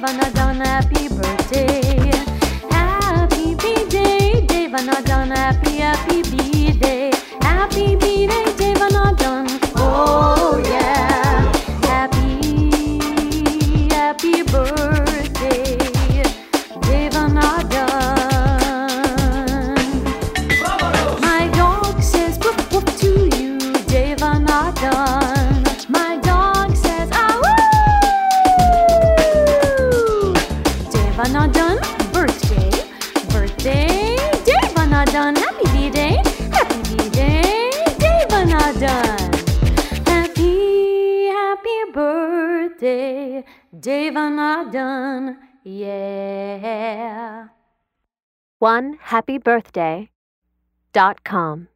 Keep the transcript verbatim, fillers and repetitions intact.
Devanadhan, happy birthday. Happy B-Day, Devanadhan, happy, happy B-Day. Happy B-Day, Devanadhan, oh yeah. Happy, happy birthday, Devanadhan. My dog says whoop whoop to you, Devanadhan. My dog says ah woo. Devanadhan, birthday, birthday, Devanadhan, happy B-Day, happy B-Day, Devanadhan. Happy, happy birthday, Devanadhan, yeah. one happy birthday dot com